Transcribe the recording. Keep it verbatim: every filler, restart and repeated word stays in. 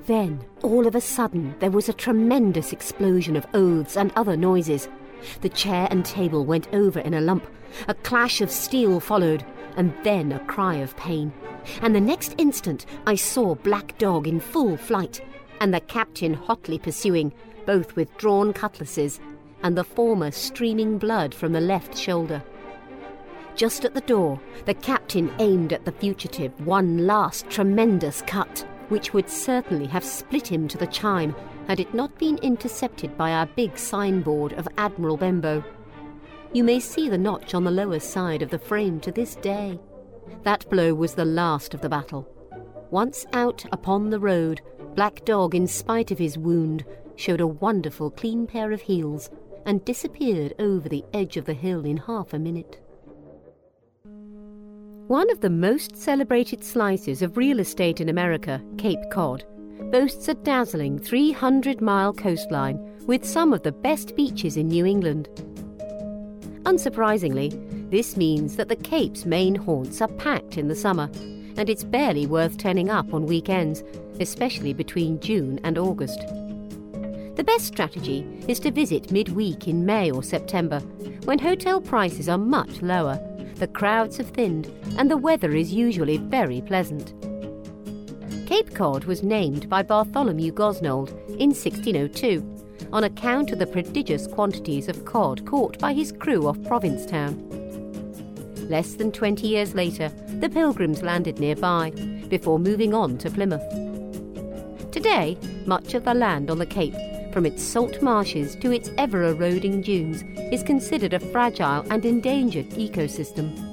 Then, all of a sudden, there was a tremendous explosion of oaths and other noises. The chair and table went over in a lump. A clash of steel followed, and then a cry of pain. And the next instant, I saw Black Dog in full flight, and the captain hotly pursuing, both with drawn cutlasses, and the former streaming blood from the left shoulder. Just at the door, the captain aimed at the fugitive one last tremendous cut, which would certainly have split him to the chine had it not been intercepted by our big signboard of Admiral Benbow. You may see the notch on the lower side of the frame to this day. That blow was the last of the battle. Once out upon the road, Black Dog, in spite of his wound, showed a wonderful clean pair of heels and disappeared over the edge of the hill in half a minute. One of the most celebrated slices of real estate in America, Cape Cod, boasts a dazzling three hundred mile coastline with some of the best beaches in New England. Unsurprisingly, this means that the Cape's main haunts are packed in the summer, and it's barely worth turning up on weekends, especially between June and August. The best strategy is to visit midweek in May or September, when hotel prices are much lower, the crowds have thinned, and the weather is usually very pleasant. Cape Cod was named by Bartholomew Gosnold in sixteen oh two, on account of the prodigious quantities of cod caught by his crew off Provincetown. Less than twenty years later, the Pilgrims landed nearby, before moving on to Plymouth. Today, much of the land on the Cape, from its salt marshes to its ever-eroding dunes, is considered a fragile and endangered ecosystem.